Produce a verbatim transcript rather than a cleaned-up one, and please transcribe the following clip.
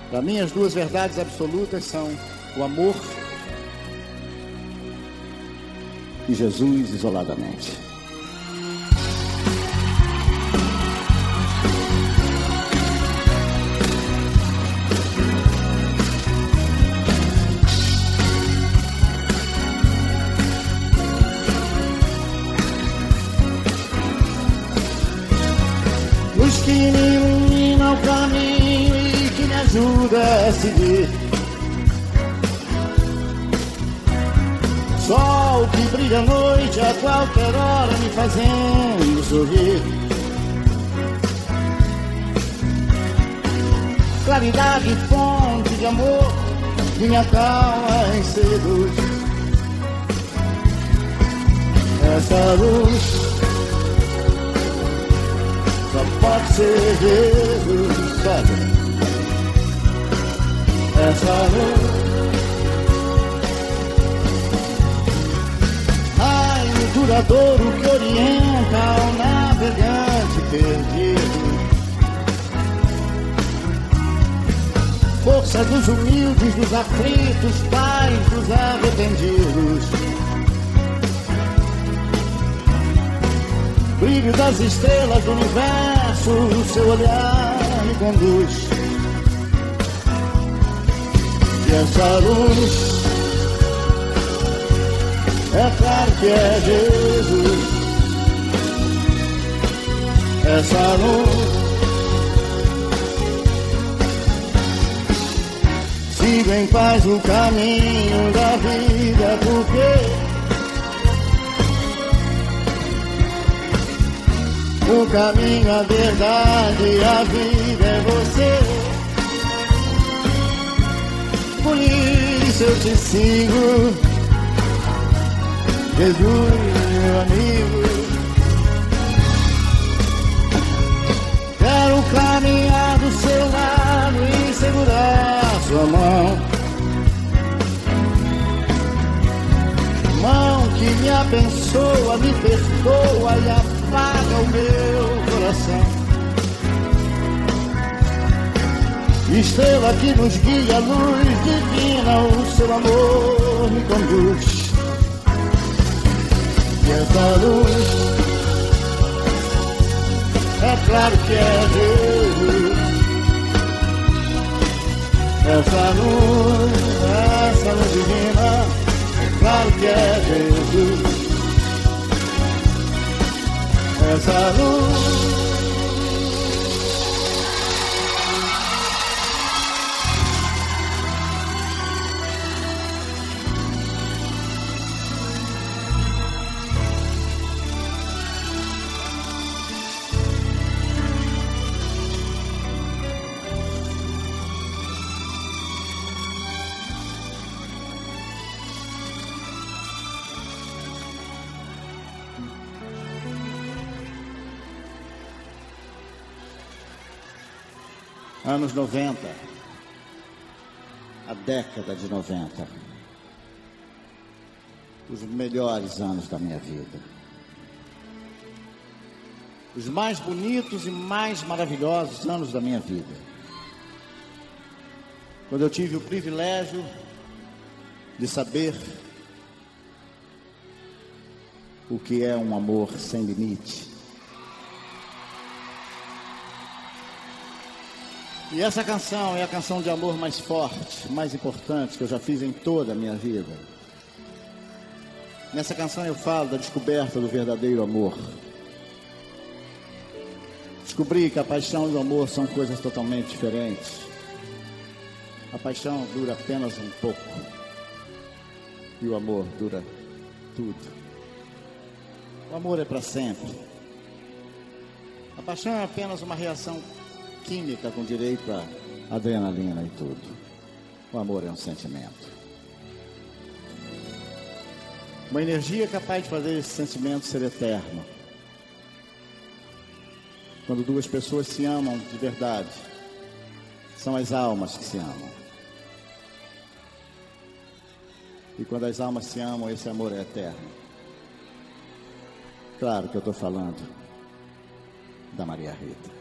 Para mim, as duas verdades absolutas são o amor e Jesus isoladamente. Luz que me ilumina o caminho e que me ajuda a seguir. Sol que brilha à noite a qualquer hora me fazendo sorrir. Claridade, fonte de amor que me acalma em segredos. Essa luz só pode ser Jesus, sabe? Essa luz, raio duradouro que orienta ao navegante perdido. Força dos humildes, dos aflitos, paz dos arrependidos. Brilho das estrelas do universo, o seu olhar me conduz. E essa luz, é claro que é Jesus. Essa luz, siga em paz o caminho da vida, porque o caminho, a verdade, a vida é você. Por isso eu te sigo, Jesus, meu amigo. Quero caminhar do seu lado e segurar sua mão. Mão que me abençoa, me perdoa e apaga o meu coração. Estrela que nos guia, luz divina, o seu amor me conduz. E essa luz, é claro que é Jesus. Essa luz, essa luz divina, é claro que é Jesus. Essa luz, anos noventa, a década de noventa, os melhores anos da minha vida, os mais bonitos e mais maravilhosos anos da minha vida, quando eu tive o privilégio de saber o que é um amor sem limite. E essa canção é a canção de amor mais forte, mais importante que eu já fiz em toda a minha vida. Nessa canção eu falo da descoberta do verdadeiro amor. Descobri que a paixão e o amor são coisas totalmente diferentes. A paixão dura apenas um pouco e o amor dura tudo. O amor é para sempre. A paixão é apenas uma reação química com direito a adrenalina e tudo. O amor é um sentimento. Uma energia capaz de fazer esse sentimento ser eterno. Quando duas pessoas se amam de verdade, são as almas que se amam. E quando as almas se amam, esse amor é eterno. Claro que eu estou falando da Maria Rita.